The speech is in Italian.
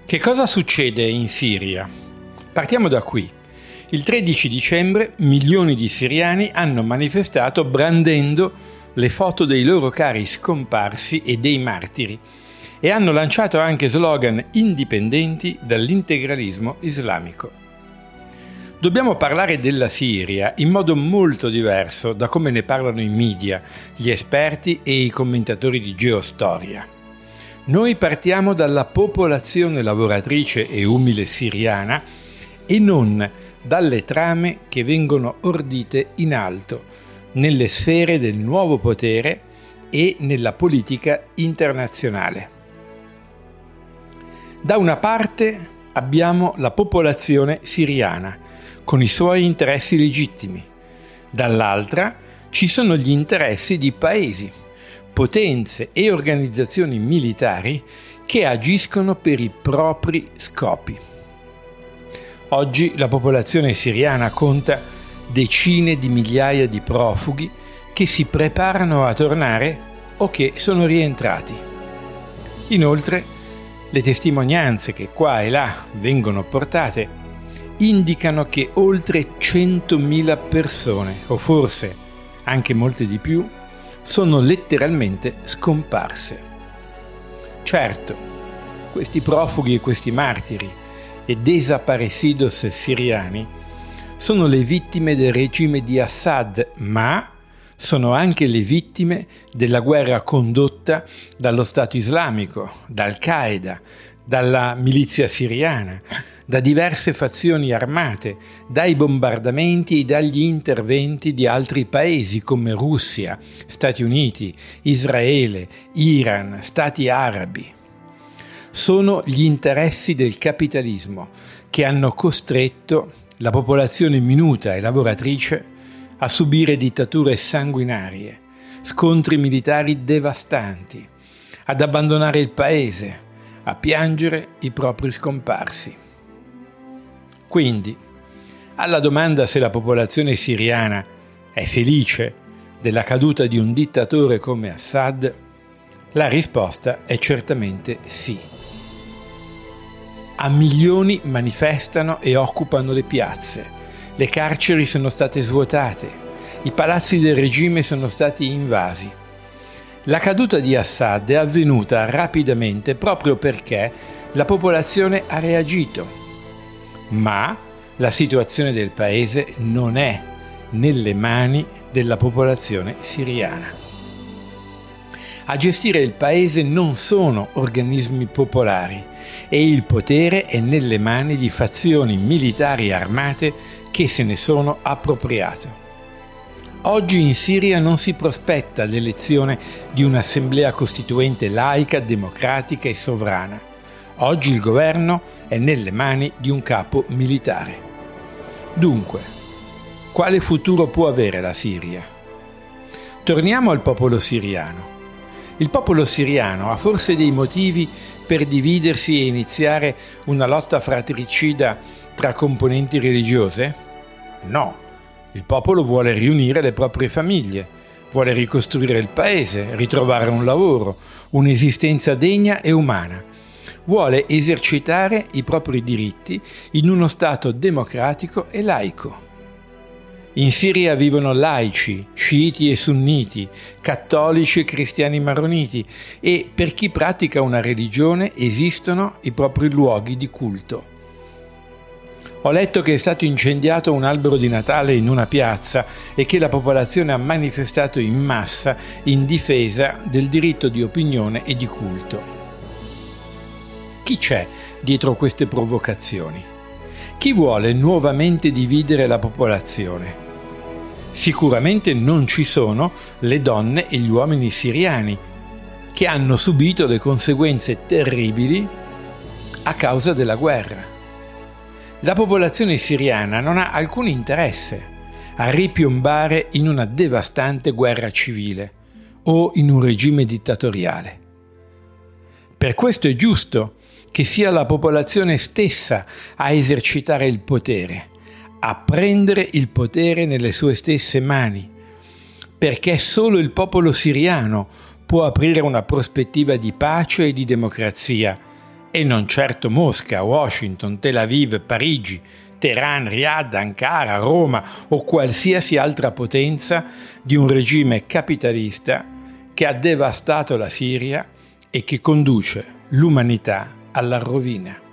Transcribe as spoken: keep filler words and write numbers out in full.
Che cosa succede in Siria? Partiamo da qui. Il tredici dicembre milioni di siriani hanno manifestato brandendo le foto dei loro cari scomparsi e dei martiri e hanno lanciato anche slogan indipendenti dall'integralismo islamico. Dobbiamo parlare della Siria in modo molto diverso da come ne parlano i media, gli esperti e i commentatori di geostoria. Noi partiamo dalla popolazione lavoratrice e umile siriana e non dalle trame che vengono ordite in alto, nelle sfere del nuovo potere e nella politica internazionale. Da una parte abbiamo la popolazione siriana, con i suoi interessi legittimi. Dall'altra ci sono gli interessi di paesi, potenze e organizzazioni militari che agiscono per i propri scopi. Oggi la popolazione siriana conta decine di migliaia di profughi che si preparano a tornare o che sono rientrati. Inoltre, le testimonianze che qua e là vengono portate indicano che oltre centomila persone, o forse anche molte di più, sono letteralmente scomparse. Certo, questi profughi e questi martiri e desaparecidos siriani sono le vittime del regime di Assad, ma sono anche le vittime della guerra condotta dallo Stato islamico, da Al-Qaeda, dalla milizia siriana, da diverse fazioni armate, dai bombardamenti e dagli interventi di altri paesi come Russia, Stati Uniti, Israele, Iran, Stati arabi. Sono gli interessi del capitalismo che hanno costretto la popolazione minuta e lavoratrice a subire dittature sanguinarie, scontri militari devastanti, ad abbandonare il paese, a piangere i propri scomparsi. Quindi, alla domanda se la popolazione siriana è felice della caduta di un dittatore come Assad, la risposta è certamente sì. A milioni manifestano e occupano le piazze, le carceri sono state svuotate, i palazzi del regime sono stati invasi. La caduta di Assad è avvenuta rapidamente proprio perché la popolazione ha reagito. Ma la situazione del paese non è nelle mani della popolazione siriana. A gestire il paese non sono organismi popolari e il potere è nelle mani di fazioni militari armate che se ne sono appropriate. Oggi in Siria non si prospetta l'elezione di un'assemblea costituente laica, democratica e sovrana. Oggi il governo è nelle mani di un capo militare. Dunque, quale futuro può avere la Siria? Torniamo al popolo siriano. Il popolo siriano ha forse dei motivi per dividersi e iniziare una lotta fratricida tra componenti religiose? No, il popolo vuole riunire le proprie famiglie, vuole ricostruire il paese, ritrovare un lavoro, un'esistenza degna e umana. Vuole esercitare i propri diritti in uno Stato democratico e laico. In Siria vivono laici, sciiti e sunniti, cattolici e cristiani maroniti e per chi pratica una religione esistono i propri luoghi di culto. Ho letto che è stato incendiato un albero di Natale in una piazza e che la popolazione ha manifestato in massa in difesa del diritto di opinione e di culto. Chi c'è dietro queste provocazioni? Chi vuole nuovamente dividere la popolazione? Sicuramente non ci sono le donne e gli uomini siriani, che hanno subito le conseguenze terribili a causa della guerra. La popolazione siriana non ha alcun interesse a ripiombare in una devastante guerra civile o in un regime dittatoriale. Per questo è giusto che sia la popolazione stessa a esercitare il potere, a prendere il potere nelle sue stesse mani, perché solo il popolo siriano può aprire una prospettiva di pace e di democrazia e non certo Mosca, Washington, Tel Aviv, Parigi, Teheran, Riyadh, Ankara, Roma o qualsiasi altra potenza di un regime capitalista che ha devastato la Siria e che conduce l'umanità alla rovina.